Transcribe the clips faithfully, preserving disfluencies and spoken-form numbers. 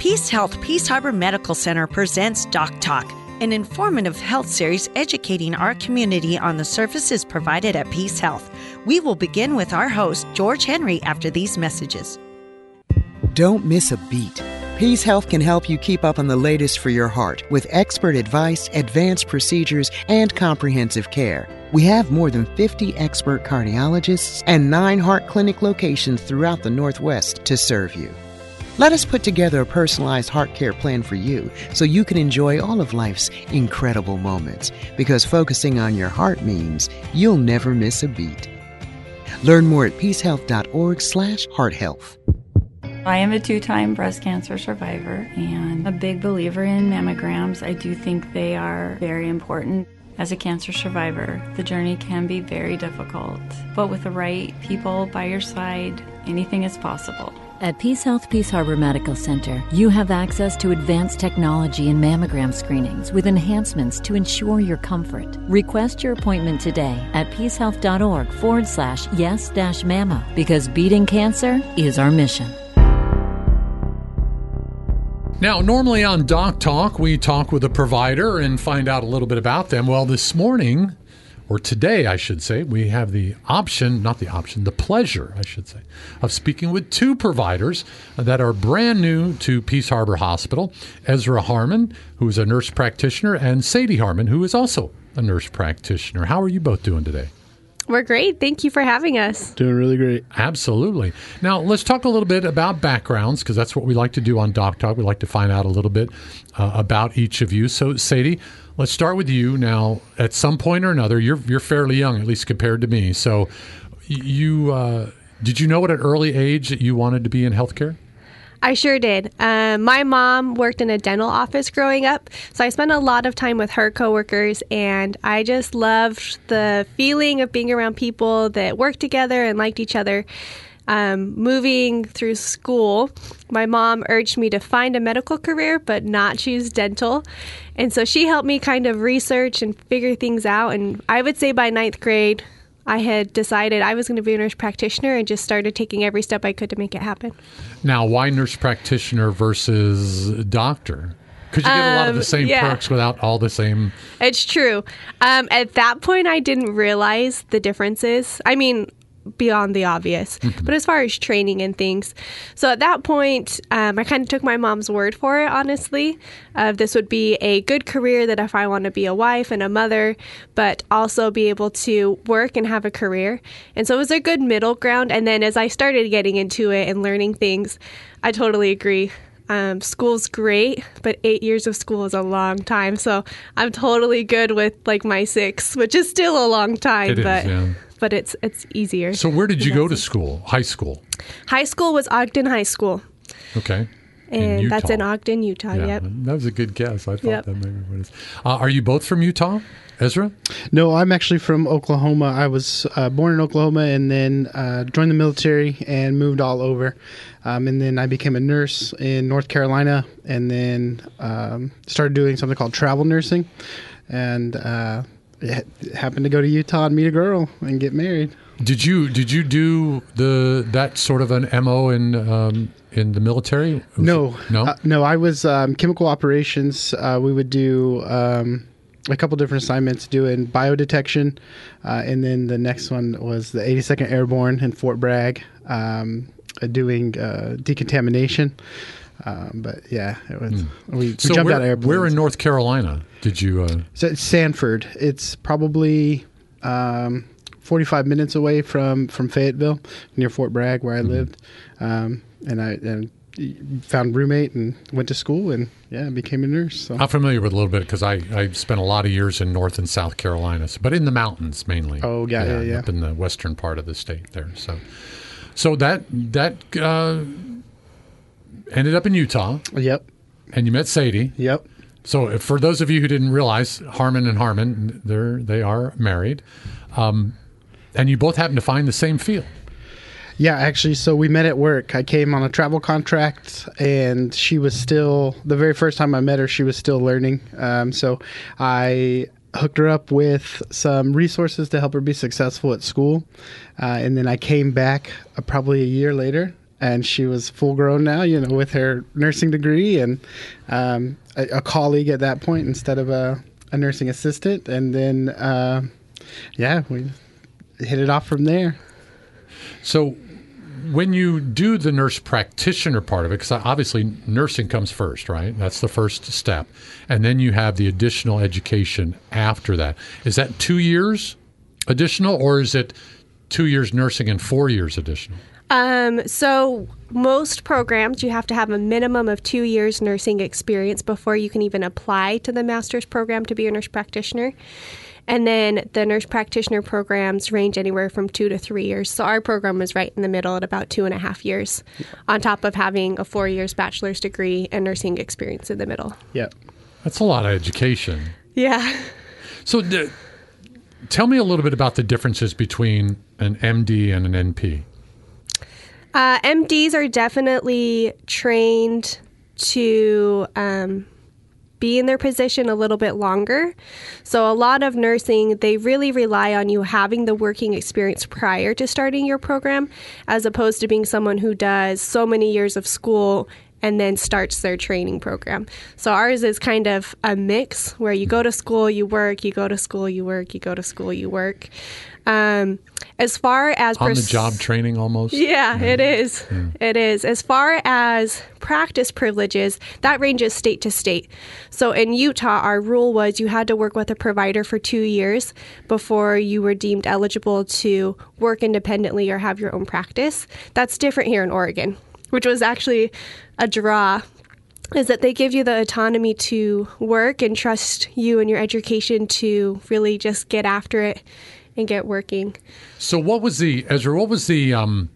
Peace Health Peace Harbor Medical Center presents Doc Talk, an informative health series educating our community on the services provided at Peace Health. We will begin with our host, George Henry, after these messages. Don't miss a beat. Peace Health can help you keep up on the latest for your heart with expert advice, advanced procedures, and comprehensive care. We have more than fifty expert cardiologists and nine heart clinic locations throughout the Northwest to serve you. Let us put together a personalized heart care plan for you so you can enjoy all of life's incredible moments, because focusing on your heart means you'll never miss a beat. Learn more at peacehealth.org slash heart health. I am a two-time breast cancer survivor and a big believer in mammograms. I do think they are very important. As a cancer survivor, the journey can be very difficult, but with the right people by your side, anything is possible. At Peace Health Peace Harbor Medical Center, you have access to advanced technology and mammogram screenings with enhancements to ensure your comfort. Request your appointment today at peacehealth.org forward slash yes dash mamma, because beating cancer is our mission. Now, normally on Doc Talk, we talk with a provider and find out a little bit about them. Well, this morning, or today, I should say, we have the option, not the option, the pleasure, I should say, of speaking with two providers that are brand new to Peace Harbor Hospital. Ezra Harmon, who is a nurse practitioner, and Sadie Harmon, who is also a nurse practitioner. How are you both doing today? We're great. Thank you for having us. Doing really great. Absolutely. Now, let's talk a little bit about backgrounds, because that's what we like to do on Doc Talk. We like to find out a little bit uh, about each of you. So, Sadie, let's start with you. Now, at some point or another, you're you're fairly young, at least compared to me. So, you uh, did you know at an early age that you wanted to be in healthcare? I sure did. Um, my mom worked in a dental office growing up, so I spent a lot of time with her coworkers, and I just loved the feeling of being around people that worked together and liked each other. Um, moving through school, my mom urged me to find a medical career but not choose dental. And so she helped me kind of research and figure things out. And I would say by ninth grade, I had decided I was going to be a nurse practitioner and just started taking every step I could to make it happen. Now, why nurse practitioner versus doctor? Because you get a lot of the same um, yeah. perks without all the same... It's true. Um, at that point, I didn't realize the differences. I mean, beyond the obvious. Mm-hmm. But as far as training and things. So at that point, um, I kind of took my mom's word for it, honestly. Uh, this would be a good career that if I want to be a wife and a mother, but also be able to work and have a career. And so it was a good middle ground. And then as I started getting into it and learning things, I totally agree. Um, school's great, but eight years of school is a long time. So I'm totally good with like my six, which is still a long time. It but is, yeah. But it's it's easier. So where did you go to school? High school? High school was Ogden High School. Okay. And in that's in Ogden, Utah, yeah, yep. That was a good guess. I thought yep. that maybe what it is. Uh, are you both from Utah, Ezra? No, I'm actually from Oklahoma. I was uh, born in Oklahoma and then uh, joined the military and moved all over. Um, and then I became a nurse in North Carolina and then um, started doing something called travel nursing. And uh, it happened to go to Utah and meet a girl and get married. Did you did you do the that sort of an M O in um, in the military? No, no, uh, no. I was um, chemical operations. Uh, we would do um, a couple different assignments, doing biodetection, uh, and then the next one was the eighty-second Airborne in Fort Bragg, um, uh, doing uh, decontamination. Um, but yeah, it was. Mm. We, we so jumped where, out of airplanes. Where in North Carolina did you? Uh... So it's Sanford. It's probably um, forty-five minutes away from, from Fayetteville, near Fort Bragg, where I mm-hmm. lived. Um, and I and found a roommate and went to school and yeah, became a nurse. So. I'm familiar with a little bit because I, I spent a lot of years in North and South Carolina, but in the mountains mainly. Oh yeah, yeah, yeah. Up in the western part of the state there. So, so that that uh, ended up in Utah. Yep. And you met Sadie. Yep. So for those of you who didn't realize, Harmon and Harmon, they're they are married, um, and you both happen to find the same field. Yeah, actually, so we met at work. I came on a travel contract, and she was still, the very first time I met her, she was still learning. Um, so I hooked her up with some resources to help her be successful at school. Uh, and then I came back uh, probably a year later, and she was full grown now, you know, with her nursing degree and um, a, a colleague at that point instead of a, a nursing assistant. And then, uh, yeah, we hit it off from there. So when you do the nurse practitioner part of it, because obviously nursing comes first, right? That's the first step. And then you have the additional education after that. Is that two years additional, or is it two years nursing and four years additional? Um, so most programs, you have to have a minimum of two years nursing experience before you can even apply to the master's program to be a nurse practitioner. And then the nurse practitioner programs range anywhere from two to three years. So our program was right in the middle at about two and a half years, on top of having a four years bachelor's degree and nursing experience in the middle. Yep. That's a lot of education. Yeah. So d- tell me a little bit about the differences between an M D and an N P. Uh, M Ds are definitely trained to um, be in their position a little bit longer. So a lot of nursing, they really rely on you having the working experience prior to starting your program, as opposed to being someone who does so many years of school and then starts their training program. So ours is kind of a mix where you go to school, you work, you go to school, you work, you go to school, you work. Um, as far as on pers- the job training almost. Yeah, yeah. it is. Yeah. It is. As far as practice privileges, that ranges state to state. So in Utah, our rule was you had to work with a provider for two years before you were deemed eligible to work independently or have your own practice. That's different here in Oregon, which was actually a draw, is that they give you the autonomy to work and trust you and your education to really just get after it and get working. So what was the, Ezra, what was the, um,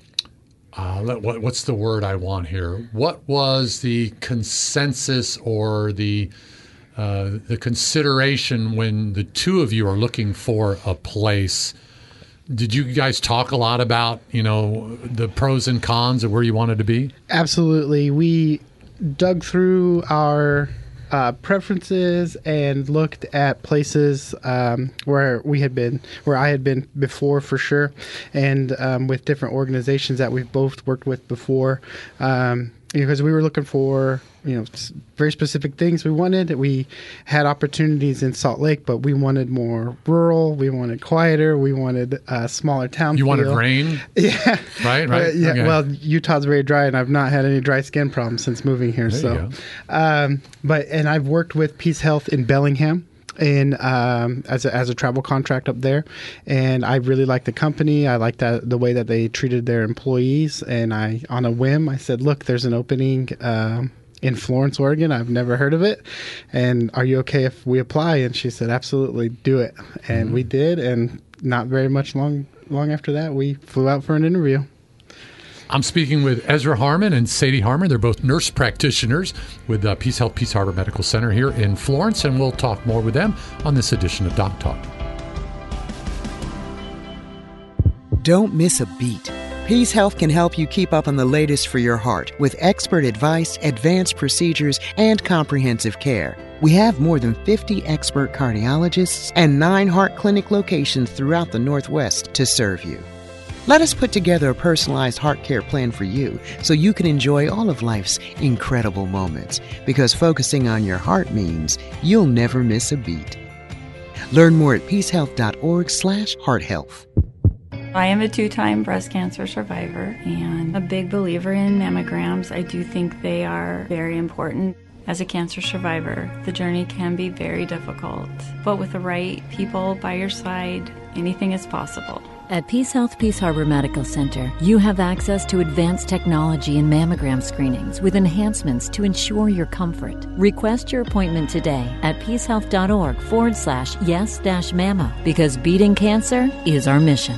uh, what, what's the word I want here? What was the consensus or the uh, the consideration when the two of you are looking for a place? Did you guys talk a lot about, you know, the pros and cons of where you wanted to be? Absolutely. We dug through our Uh, preferences and looked at places um, where we had been, where I had been before for sure, and um, with different organizations that we've both worked with before, um, because we were looking for, you know, very specific things we wanted. We had opportunities in Salt Lake, but we wanted more rural. We wanted quieter. We wanted a smaller town. You feel. wanted rain? Yeah. Right, right. Uh, yeah. Okay. Well, Utah's very dry, and I've not had any dry skin problems since moving here. There so, you go. Um, but and I've worked with Peace Health in Bellingham. In um, as a, as a travel contract up there, and I really liked the company. I liked that the way that they treated their employees. And I, on a whim, I said, "Look, there's an opening um, in Florence, Oregon. I've never heard of it. And are you okay if we apply?" And she said, "Absolutely, do it." And mm-hmm. we did. And not very much long long after that, we flew out for an interview. I'm speaking with Ezra Harmon and Sadie Harmon. They're both nurse practitioners with uh, Peace Health Peace Harbor Medical Center here in Florence, and we'll talk more with them on this edition of Doc Talk. Don't miss a beat. Peace Health can help you keep up on the latest for your heart with expert advice, advanced procedures, and comprehensive care. We have more than fifty expert cardiologists and nine heart clinic locations throughout the Northwest to serve you. Let us put together a personalized heart care plan for you so you can enjoy all of life's incredible moments, because focusing on your heart means you'll never miss a beat. Learn more at peacehealth.org slash heart health. I am a two-time breast cancer survivor and a big believer in mammograms. I do think they are very important. As a cancer survivor, the journey can be very difficult, but with the right people by your side, anything is possible. At Peace Health Peace Harbor Medical Center, you have access to advanced technology and mammogram screenings with enhancements to ensure your comfort. Request your appointment today at peacehealth.org forward slash yes dash mammo, because beating cancer is our mission.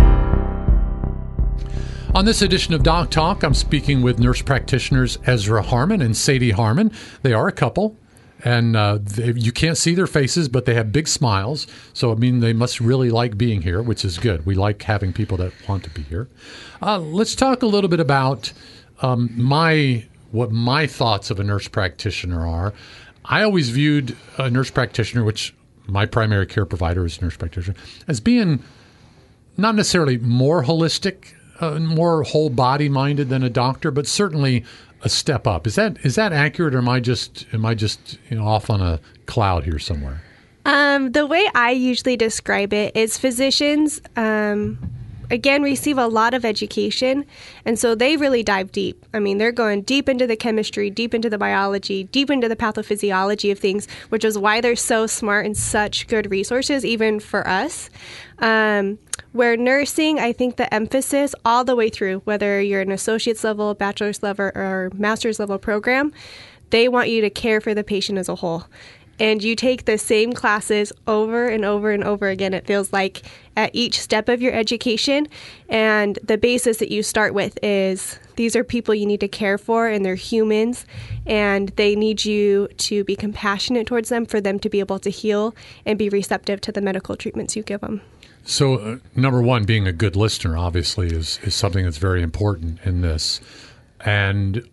On this edition of Doc Talk, I'm speaking with nurse practitioners Ezra Harmon and Sadie Harmon. They are a couple, and uh, they, you can't see their faces, but they have big smiles. So, I mean, they must really like being here, which is good. We like having people that want to be here. Uh, let's talk a little bit about um, my what my thoughts of a nurse practitioner are. I always viewed a nurse practitioner, which my primary care provider is a nurse practitioner, as being not necessarily more holistic uh, more whole body minded than a doctor, but certainly a step up. Is that is that accurate, or am I just am I just you know off on a cloud here somewhere? Um, the way I usually describe it is physicians, um, again, receive a lot of education, and so they really dive deep. I mean, they're going deep into the chemistry, deep into the biology, deep into the pathophysiology of things, which is why they're so smart and such good resources, even for us. Um, where nursing, I think the emphasis all the way through, whether you're an associate's level, bachelor's level, or master's level program, they want you to care for the patient as a whole. And you take the same classes over and over and over again, it feels like, at each step of your education. And the basis that you start with is these are people you need to care for, and they're humans, and they need you to be compassionate towards them for them to be able to heal and be receptive to the medical treatments you give them. So, uh, number one, being a good listener, obviously, is, is something that's very important in this. And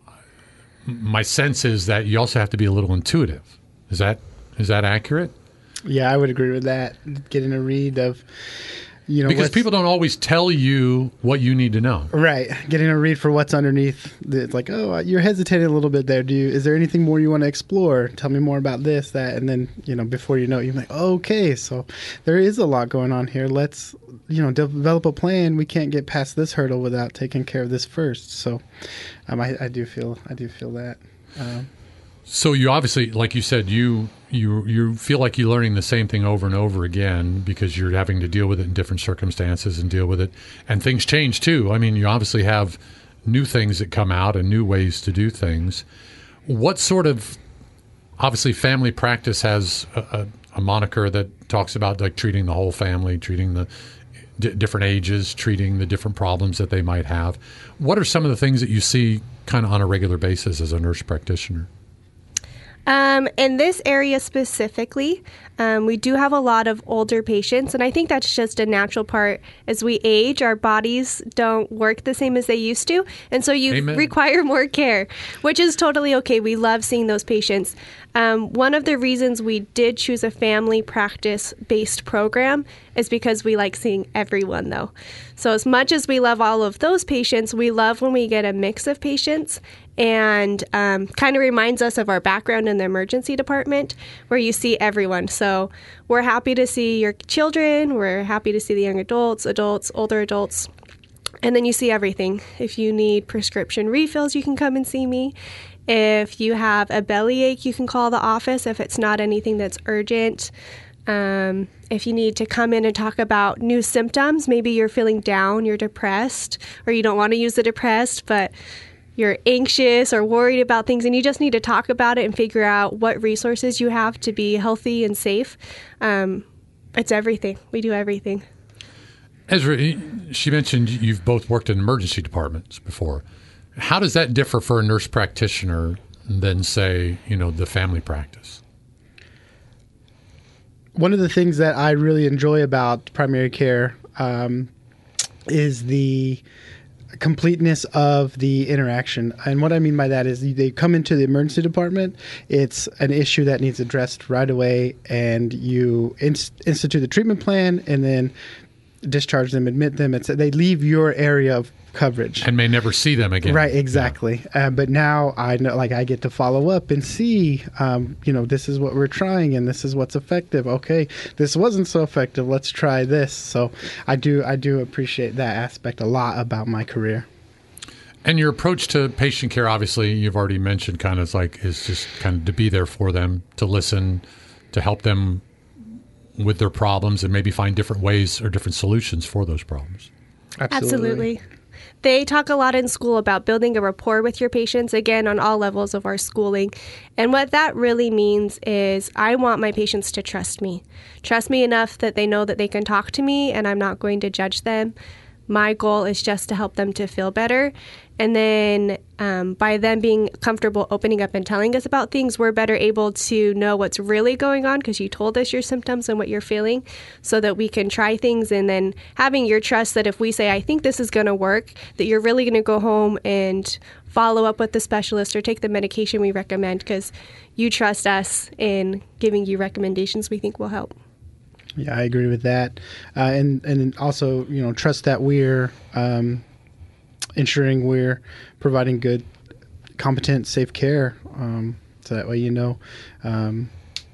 my sense is that you also have to be a little intuitive. Is that is that accurate? Yeah, I would agree with that. Getting a read of, you know, because people don't always tell you what you need to know. Right. Getting a read for what's underneath. It's like, oh, you're hesitating a little bit there. Do you? Is there anything more you want to explore? Tell me more about this, that, and then you know, before you know it, you're like, oh, okay, so there is a lot going on here. Let's, you know, develop a plan. We can't get past this hurdle without taking care of this first. So, um, I, I do feel, I do feel that. Um, So you obviously, like you said, you you you feel like you're learning the same thing over and over again because you're having to deal with it in different circumstances and deal with it. And things change too. I mean, you obviously have new things that come out and new ways to do things. What sort of, obviously family practice has a, a, a moniker that talks about like treating the whole family, treating the d- different ages, treating the different problems that they might have. What are some of the things that you see kind of on a regular basis as a nurse practitioner? Um, in this area specifically, um, we do have a lot of older patients, and I think that's just a natural part. As we age, our bodies don't work the same as they used to, and so you Amen. require more care, which is totally okay. We love seeing those patients. Um, one of the reasons we did choose a family practice-based program is because we like seeing everyone, though. So as much as we love all of those patients, we love when we get a mix of patients, and um, kind of reminds us of our background in the emergency department, where you see everyone. So we're happy to see your children, we're happy to see the young adults, adults, older adults, and then you see everything. If you need prescription refills, you can come and see me. If you have a bellyache, you can call the office if it's not anything that's urgent. Um, if you need to come in and talk about new symptoms, maybe you're feeling down, you're depressed, or you don't want to use the depressed, but you're anxious or worried about things, and you just need to talk about it and figure out what resources you have to be healthy and safe. Um, it's everything. We do everything. Ezra, she mentioned you've both worked in emergency departments before. How does that differ for a nurse practitioner than, say, you know, the family practice? One of the things that I really enjoy about primary care um, is the completeness of the interaction. And what I mean by that is they come into the emergency department, it's an issue that needs addressed right away, and you inst- institute the treatment plan and then discharge them, admit them. It's, they leave your area of coverage. And may never see them again. Right, exactly. Yeah. Uh, but now I know, like, I get to follow up and see, um, you know, this is what we're trying and this is what's effective. Okay, this wasn't so effective. Let's try this. So I do, I do appreciate that aspect a lot about my career. And your approach to patient care, obviously, you've already mentioned, kind of like is just kind of to be there for them, to listen, to help them with their problems, and maybe find different ways or different solutions for those problems. Absolutely. Absolutely. They talk a lot in school about building a rapport with your patients, again, on all levels of our schooling. And what that really means is I want my patients to trust me. Trust me enough that they know that they can talk to me and I'm not going to judge them. My goal is just to help them to feel better. And then um, by them being comfortable opening up and telling us about things, we're better able to know what's really going on because you told us your symptoms and what you're feeling so that we can try things. And then having your trust that if we say, I think this is going to work, that you're really going to go home and follow up with the specialist or take the medication we recommend because you trust us in giving you recommendations we think will help. Yeah, I agree with that. Uh, and, and also, you know, trust that we're um, ensuring we're providing good, competent, safe care. Um, so that way you know um,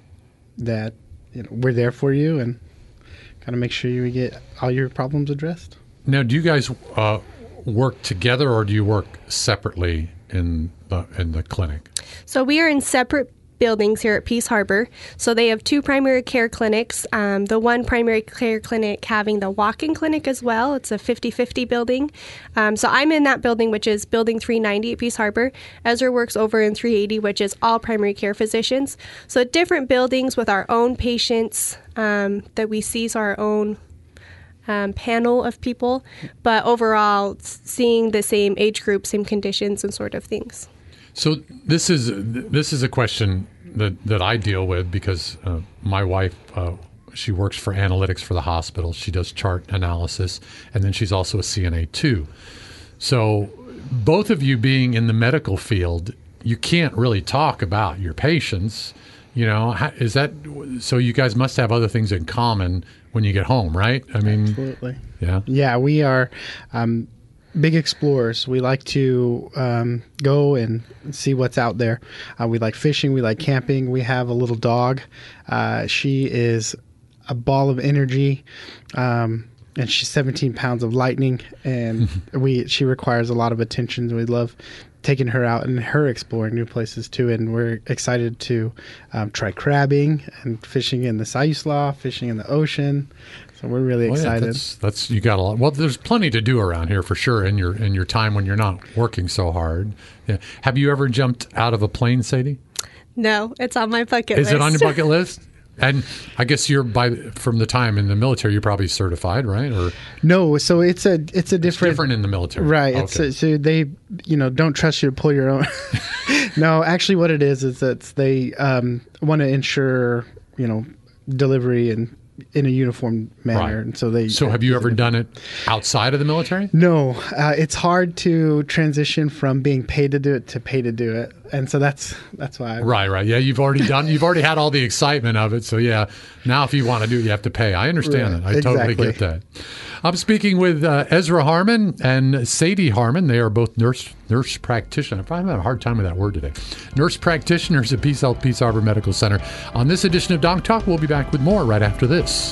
that you know, we're there for you and kind of make sure you get all your problems addressed. Now, do you guys uh, work together or do you work separately in the in the clinic? So we are in separate buildings here at Peace Harbor. So they have two primary care clinics. Um, the one primary care clinic having the walk-in clinic as well. It's a fifty-fifty building. Um, so I'm in that building, which is building three ninety at Peace Harbor. Ezra works over in three eighty, which is all primary care physicians. So different buildings with our own patients um, that we see, so our own Um, panel of people, but overall seeing the same age group, same conditions and sort of things. So this is this is a question that, that I deal with because uh, my wife, uh, she works for analytics for the hospital. She does chart analysis, and then she's also a C N A too. So both of you being in the medical field, you can't really talk about your patients. You know, how, is that so? You guys must have other things in common when you get home, right? I mean, absolutely. Yeah, yeah. We are um, big explorers. We like to um, go and see what's out there. Uh, we like fishing. We like camping. We have a little dog. Uh, she is a ball of energy, um, and she's seventeen pounds of lightning. And we she requires a lot of attention. We love taking her out and her exploring new places too, and we're excited to um, try crabbing and fishing in the Siuslaw, fishing in the ocean. So we're really well, excited. Yeah, that's, that's you got a lot. Well, there's plenty to do around here for sure in your in your time when you're not working so hard. Yeah. Have you ever jumped out of a plane, Sadie? No, it's on my bucket Is list. Is it on your bucket list? And I guess you're by from the time in the military, you're probably certified, right? Or no, so it's a it's a different it's different in the military, right? Okay. It's a, so they you know don't trust you to pull your own. No, actually, what it is is that they um, want to ensure you know delivery and in a uniform manner, right. and so they. So, have you ever done it outside of the military? No, uh, it's hard to transition from being paid to do it to pay to do it, and so that's that's why. I, right, right, yeah. You've already done. You've already had all the excitement of it. So, yeah. Now, if you want to do it, you have to pay. I understand right, that. I exactly. totally get that. I'm speaking with uh, Ezra Harmon and Sadie Harmon. They are both nurse nurse practitioners. I'm having a hard time with that word today. Nurse practitioners at Peace Health Peace Harbor Medical Center. On this edition of Doc Talk, we'll be back with more right after this.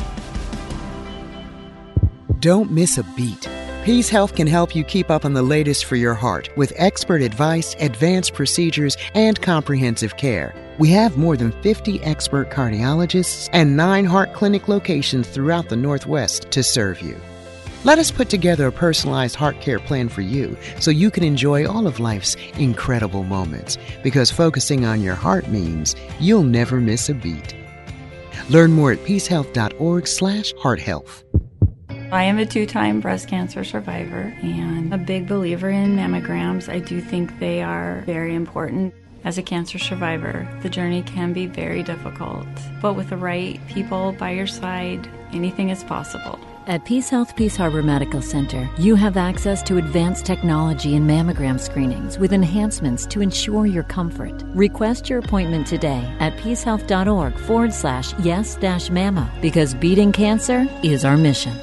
Don't miss a beat. Peace Health can help you keep up on the latest for your heart with expert advice, advanced procedures, and comprehensive care. We have more than fifty expert cardiologists and nine heart clinic locations throughout the Northwest to serve you. Let us put together a personalized heart care plan for you so you can enjoy all of life's incredible moments, because focusing on your heart means you'll never miss a beat. Learn more at peacehealth.org slash heart health. I am a two-time breast cancer survivor and a big believer in mammograms. I do think they are very important. As a cancer survivor, the journey can be very difficult, but with the right people by your side, anything is possible. At Peace Health Peace Harbor Medical Center, you have access to advanced technology in mammogram screenings with enhancements to ensure your comfort. Request your appointment today at peacehealth.org forward slash yes dash mammo, because beating cancer is our mission.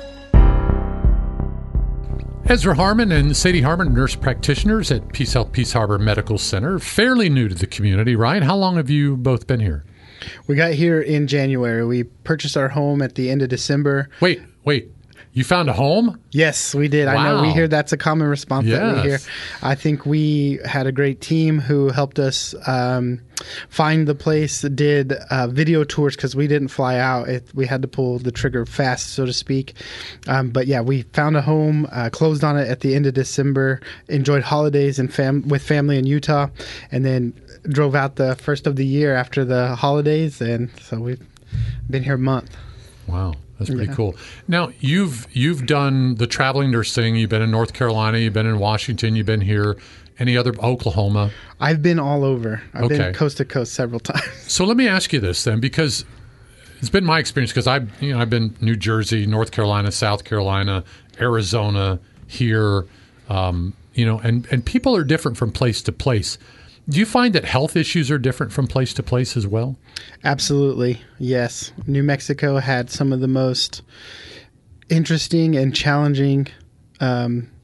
Ezra Harmon and Sadie Harmon, nurse practitioners at Peace Health Peace Harbor Medical Center. Fairly new to the community, right? How long have you both been here? We got here in January. We purchased our home at the end of December. Wait, wait. You found a home? Yes, we did. Wow. I know we hear that's a common response yes. that we hear. I think we had a great team who helped us um, find the place, did uh, video tours because we didn't fly out. It, we had to pull the trigger fast, so to speak. Um, but yeah, we found a home, uh, closed on it at the end of December, enjoyed holidays and fam- with family in Utah, and then drove out the first of the year after the holidays. And so we've been here a month. Wow. That's pretty yeah. cool. Now, you've you've done the traveling nurse thing. You've been in North Carolina. You've been in Washington. You've been here. Any other Oklahoma? I've been all over. I've okay. been coast to coast several times. So let me ask you this then, because it's been my experience. Because I've you know I've been New Jersey, North Carolina, South Carolina, Arizona, here. Um, you know, and and people are different from place to place. Do you find that health issues are different from place to place as well? Absolutely, yes. New Mexico had some of the most interesting and challenging um,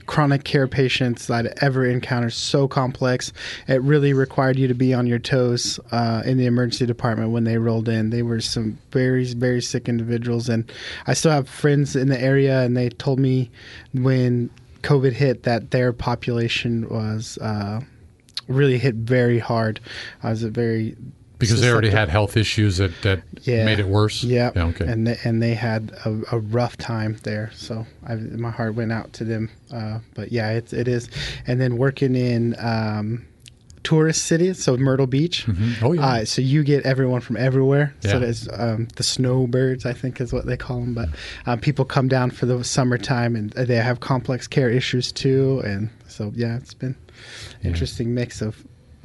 chronic care patients that I'd ever encountered. So complex. It really required you to be on your toes uh, in the emergency department when they rolled in. They were some very, very sick individuals. And I still have friends in the area, and they told me when COVID hit that their population was uh, really hit very hard. I was a very... Because they already had health issues that, that yeah. made it worse? Yep. Yeah. Okay. And they, and they had a, a rough time there. So I, my heart went out to them. Uh, but yeah, it, it is. And then working in um, tourist cities, so Myrtle Beach. Mm-hmm. Oh, yeah. Uh, so you get everyone from everywhere. Yeah. So there's um, the snowbirds, I think is what they call them. But um, people come down for the summertime, and they have complex care issues too. And so, yeah, it's been an yeah. interesting mix of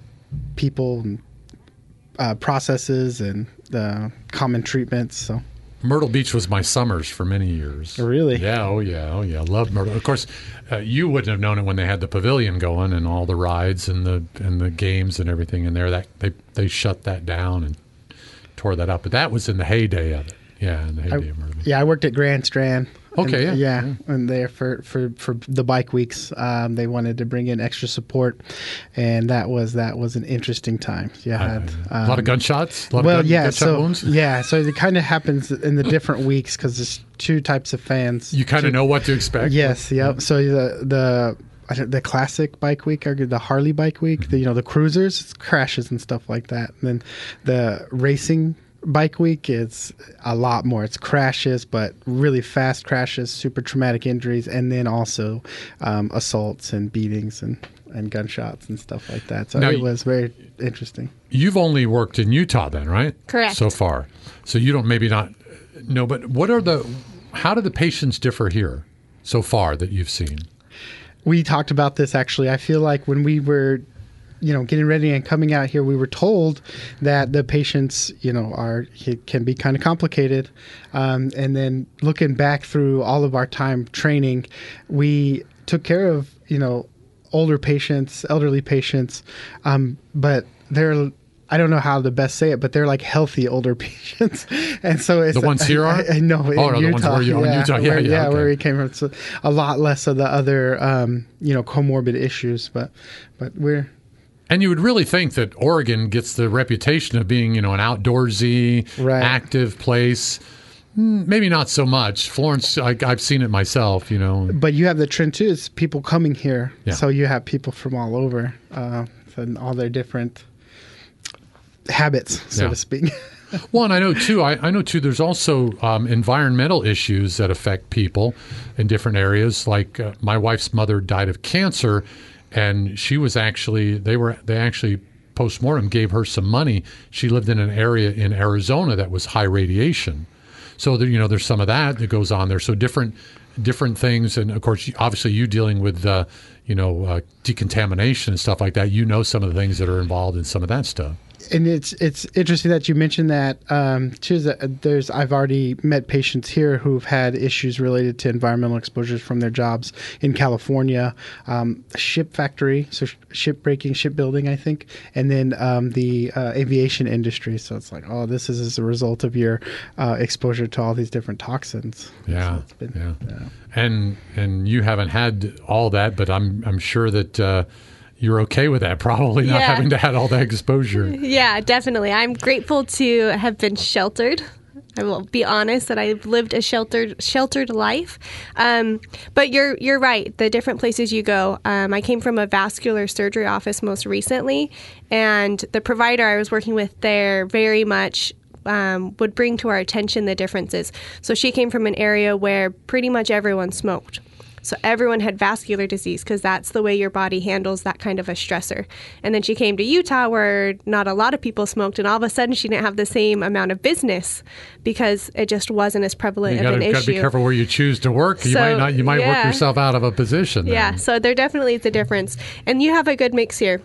people and Uh, processes and uh, common treatments. So Myrtle Beach was my summers for many years. Really? Yeah. Oh yeah. Oh yeah. Love Myrtle. Of course, uh, you wouldn't have known it when they had the pavilion going and all the rides and the and the games and everything in there. That they they shut that down and tore that up. But that was in the heyday of it. Yeah, in the heyday I, of Myrtle Beach. Yeah, I worked at Grand Strand. Okay, and, yeah. yeah. yeah. And there for, for, for the bike weeks, um, they wanted to bring in extra support, and that was that was an interesting time. You had Uh, um, a lot of gunshots. A lot well, of gun, yeah, gunshot so wounds. yeah, so it kind of happens in the different weeks because there's two types of fans. You kind of know what to expect. Yes, yep. So the the I don't- the classic bike week or the Harley bike week, Mm-hmm. the, you know, the cruisers, it's crashes and stuff like that. And then the racing bike week is a lot more. It's crashes, but really fast crashes, super traumatic injuries, and then also um, assaults and beatings and, and gunshots and stuff like that. So Now, it was very interesting. You've only worked in Utah then, right? Correct. So far. So you don't maybe not know, but what are the, how do the patients differ here so far that you've seen? We talked about this actually. I feel like when we were, you know, getting ready and coming out here, we were told that the patients, you know, are it can be kind of complicated. Um, and then looking back through all of our time training, we took care of, you know, older patients, elderly patients, um, but they're, I don't know how to best say it, but they're like healthy older patients. And so it's The ones here are? I, I know. Oh, in no, the Utah, ones where you- oh, in Utah. Yeah, where, yeah, okay. where we came from. So a lot less of the other, um, you know, comorbid issues, but, but we're, And you would really think that Oregon gets the reputation of being, you know, an outdoorsy, Right. active place. Mm, Maybe not so much. Florence, I, I've seen it myself, you know. But you have the trend too. It's people coming here, Yeah. so you have people from all over, uh, and all their different habits, so Yeah. to speak. Well, and I know too. I, I know too. There's also um, environmental issues that affect people in different areas. Like uh, my wife's mother died of cancer, and she was actually they were they actually postmortem gave her some money. She lived in an area in Arizona that was high radiation, so there, you know there's some of that that goes on there. So different different things, and of course, obviously, you dealing with uh, you know uh, decontamination and stuff like that. You know some of the things that are involved in some of that stuff. And it's it's interesting that you mentioned that um, too. That there's I've already met patients here who've had issues related to environmental exposures from their jobs in California, um, ship factory, so sh- ship breaking, shipbuilding, I think, and then um, the uh, aviation industry. So it's like, oh, this is as a result of your uh, exposure to all these different toxins. Yeah, So it's been- yeah. yeah. And and you haven't had all that, but I'm I'm sure that uh, you're okay with that. Probably not Yeah. having to have all that exposure. Yeah, definitely. I'm grateful to have been sheltered. I will be honest that I've lived a sheltered sheltered life. Um, but you're you're right. The different places you go. Um, I came from a vascular surgery office most recently, and the provider I was working with there very much um, would bring to our attention the differences. So she came from an area where pretty much everyone smoked. So everyone had vascular disease because that's the way your body handles that kind of a stressor. And then she came to Utah where not a lot of people smoked, and all of a sudden she didn't have the same amount of business because it just wasn't as prevalent You of got an to issue. be careful where you choose to work. You So, might not. You might work yeah. yourself out of a position. then. Yeah, so there definitely is a difference. And you have a good mix here.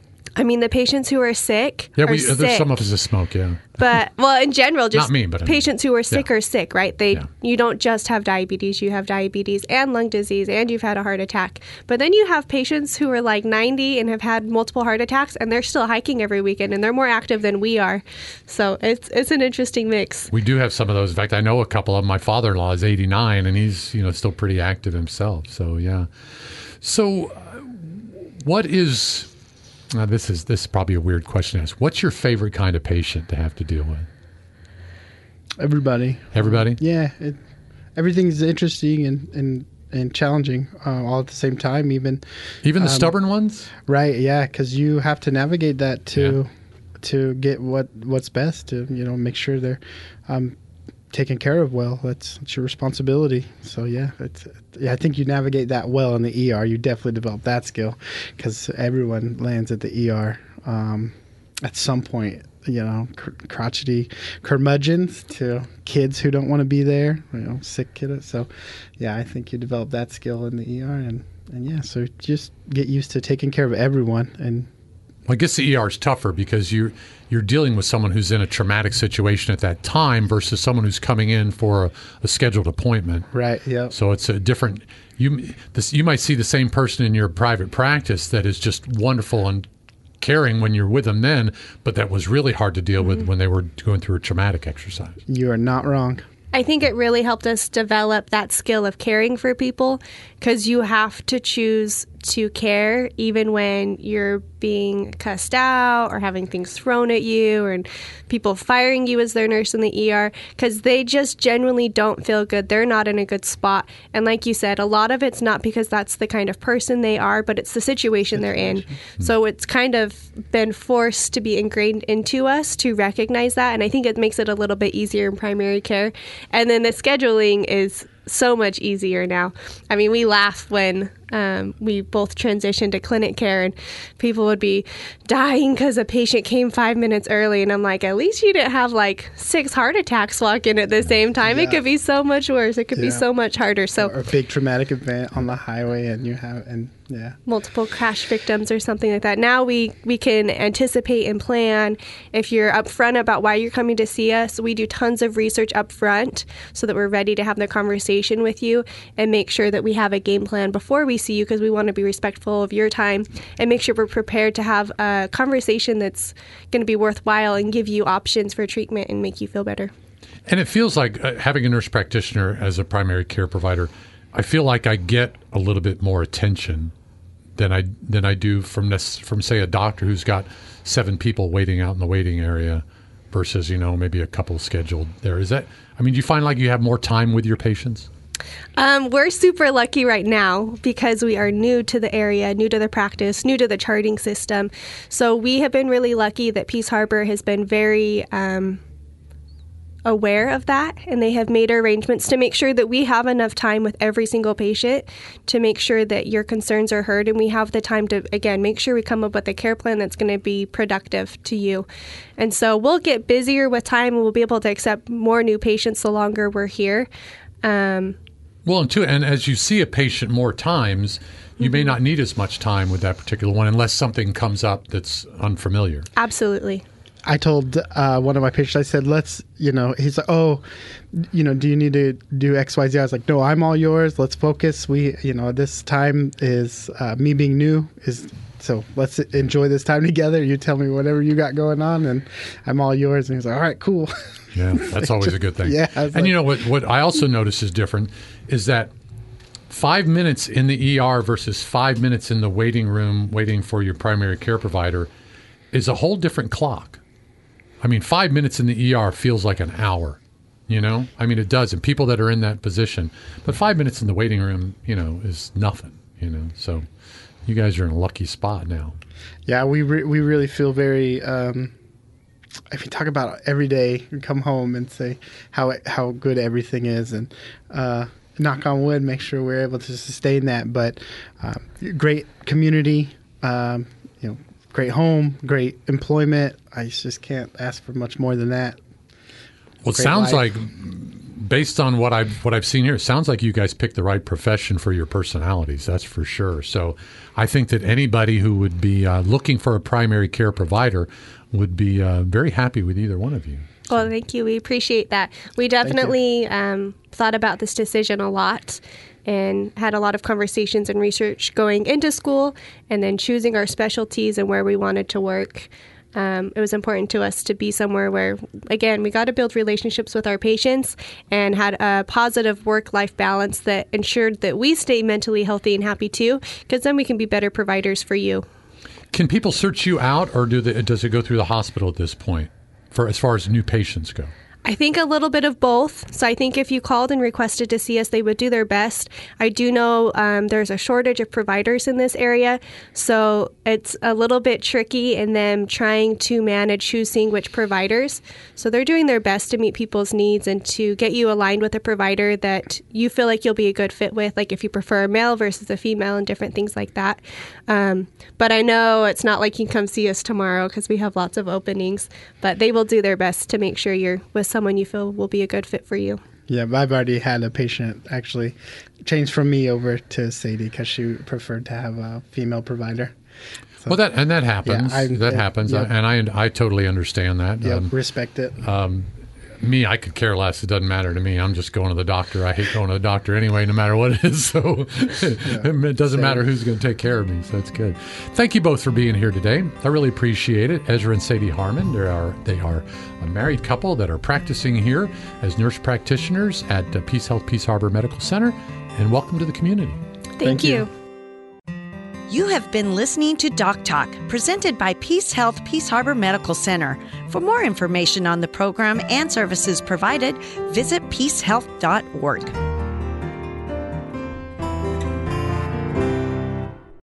I mean, the patients who are sick Yeah, are we, sick. there's some of us that smoke. Yeah. But, well, in general, just Not me, but I mean- patients who are sick Yeah. are sick, right? They Yeah. You don't just have diabetes, you have diabetes and lung disease, and you've had a heart attack. But then you have patients who are like ninety and have had multiple heart attacks, and they're still hiking every weekend, and they're more active than we are. So it's it's an interesting mix. We do have some of those. In fact, I know a couple of them. My father-in-law is eighty-nine, and he's you know still pretty active himself. So yeah. So, uh, what is? Now this is this is probably a weird question to ask. What's your favorite kind of patient to have to deal with? Everybody. Everybody? Yeah. It, everything's interesting and, and, and challenging uh, all at the same time. Even even the um, stubborn ones. Right. Yeah. Because you have to navigate that to Yeah. to get what what's best to you know make sure they're um, taken care of well. That's, that's your responsibility. So yeah, it's yeah. I think you navigate that well in the E R. You definitely develop that skill because everyone lands at the E R um, at some point. You know, cr- crotchety curmudgeons to kids who don't want to be there. You know, sick kiddos. So yeah, I think you develop that skill in the E R, and and yeah, so just get used to taking care of everyone. And Well, I guess the E R is tougher because you're you're dealing with someone who's in a traumatic situation at that time versus someone who's coming in for a, a scheduled appointment. right, yeah. So it's a different. You this you might see the same person in your private practice that is just wonderful and caring when you're with them then, but that was really hard to deal with when they were going through a traumatic exercise. You are not wrong. I think it really helped us develop that skill of caring for people because you have to choose to care even when you're being cussed out or having things thrown at you or people firing you as their nurse in the E R because they just genuinely don't feel good. They're not in a good spot. And like you said, a lot of it's not because that's the kind of person they are, but it's the situation they're in. Mm-hmm. So it's kind of been forced to be ingrained into us to recognize that. And I think it makes it a little bit easier in primary care. And then the scheduling is so much easier now. I mean, we laugh when um, we both transitioned to clinic care and people would be dying because a patient came five minutes early. And I'm like, at least you didn't have like six heart attacks walk in at the same time. Yeah. It could be so much worse. It could yeah. be so much harder. So, or a big traumatic event on the highway and you have, and yeah. multiple crash victims or something like that. Now we, we can anticipate and plan. If you're upfront about why you're coming to see us, we do tons of research up front so that we're ready to have the conversation with you and make sure that we have a game plan before we see you because we want to be respectful of your time and make sure we're prepared to have a conversation that's going to be worthwhile and give you options for treatment and make you feel better. And it feels like uh, having a nurse practitioner as a primary care provider, I feel like I get a little bit more attention than I than I do from this, from say a doctor who's got seven people waiting out in the waiting area versus, you know, maybe a couple scheduled there. Is that, I mean, do you find like you have more time with your patients? Um, we're super lucky right now because we are new to the area, new to the practice, new to the charting system. So we have been really lucky that Peace Harbor has been very um, aware of that, and they have made arrangements to make sure that we have enough time with every single patient to make sure that your concerns are heard, and we have the time to, again, make sure we come up with a care plan that's going to be productive to you. And so we'll get busier with time, and we'll be able to accept more new patients the longer we're here. Um, Well, and, too, and as you see a patient more times, you mm-hmm. may not need as much time with that particular one unless something comes up that's unfamiliar. Absolutely. I told uh, one of my patients, I said, let's, you know, he's like, oh, you know, do you need to do X, Y, Z? I was like, no, I'm all yours. Let's focus. We, you know, this time is uh, me being new is, so let's enjoy this time together. You tell me whatever you got going on and I'm all yours. And he's like, all right, cool. Yeah, that's always a good thing. Yeah. And like, you know, what, what I also notice is different is that five minutes in the E R versus five minutes in the waiting room waiting for your primary care provider is a whole different clock. I mean, five minutes in the E R feels like an hour, you know? I mean, it does. And people that are in that position. But five minutes in the waiting room, you know, is nothing, you know? So you guys are in a lucky spot now. Yeah, we re- we really feel very, um, if you talk about every day, you come home and say how how good everything is. And uh, knock on wood, make sure we're able to sustain that. But uh, great community, um, you know, great home, great employment. I just can't ask for much more than that. Well, it Great sounds life. like, based on what I've what I've seen here, it sounds like you guys picked the right profession for your personalities. That's for sure. So, I think that anybody who would be uh, looking for a primary care provider would be uh, very happy with either one of you. So. Well, thank you. We appreciate that. We definitely um, thought about this decision a lot and had a lot of conversations and research going into school and then choosing our specialties and where we wanted to work. Um, it was important to us to be somewhere where, again, we got to build relationships with our patients and had a positive work-life balance that ensured that we stay mentally healthy and happy too, because then we can be better providers for you. Can people search you out, or do they, does it go through the hospital at this point, for as far as new patients go? I think a little bit of both. So I think if you called and requested to see us, they would do their best. I do know um, there's a shortage of providers in this area, so it's a little bit tricky in them trying to manage choosing which providers. So they're doing their best to meet people's needs and to get you aligned with a provider that you feel like you'll be a good fit with, like if you prefer a male versus a female and different things like that. Um, but I know it's not like you can come see us tomorrow because we have lots of openings, but they will do their best to make sure you're with someone you feel will be a good fit for you. Yeah, I've already had a patient actually change from me over to Sadie because she preferred to have a female provider. So, well, that and that happens. Yeah, I, that yeah, happens, yeah. and I I totally understand that. Yeah, um, respect it. Um, me, I could care less. It doesn't matter to me. I'm just going to the doctor. I hate going to the doctor anyway, no matter what it is. So yeah, it doesn't same. matter who's going to take care of me. So that's good. Thank you both for being here today. I really appreciate it. Ezra and Sadie Harmon, they are they are a married couple that are practicing here as nurse practitioners at uh, Peace Health Peace Harbor Medical Center. And welcome to the community. Thank, Thank you. you. You have been listening to Doc Talk, presented by Peace Health Peace Harbor Medical Center. For more information on the program and services provided, visit peace health dot org.